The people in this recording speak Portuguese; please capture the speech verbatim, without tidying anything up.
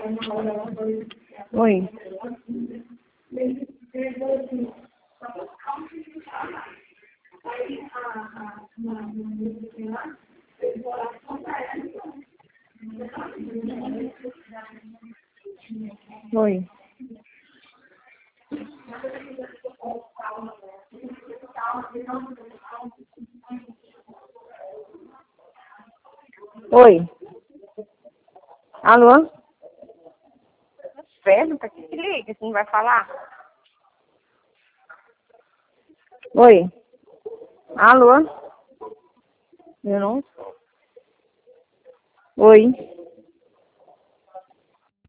Oi. Oi. Oi. Alô? Inferno, pra que se liga? Você não vai falar? Oi. Alô? Eu não. Oi.